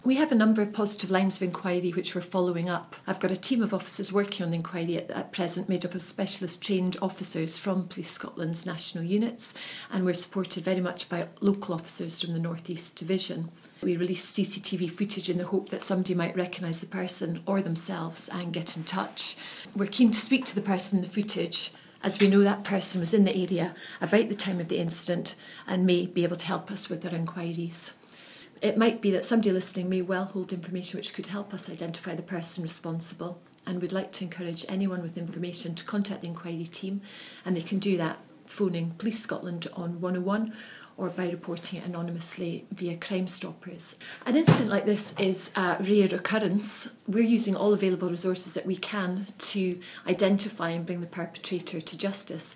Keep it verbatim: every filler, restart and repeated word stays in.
We have a number of positive lines of inquiry which we're following up. I've got a team of officers working on the inquiry at, at present, made up of specialist trained officers from Police Scotland's national units, and we're supported very much by local officers from the North East Division. We released C C T V footage in the hope that somebody might recognise the person or themselves and get in touch. We're keen to speak to the person in the footage, as we know that person was in the area about the time of the incident and may be able to help us with their inquiries. It might be that somebody listening may well hold information which could help us identify the person responsible, and we'd like to encourage anyone with information to contact the inquiry team, and they can do that phoning Police Scotland on one oh one or by reporting it anonymously via Crime Stoppers. An incident like this is a rare occurrence. We're using all available resources that we can to identify and bring the perpetrator to justice.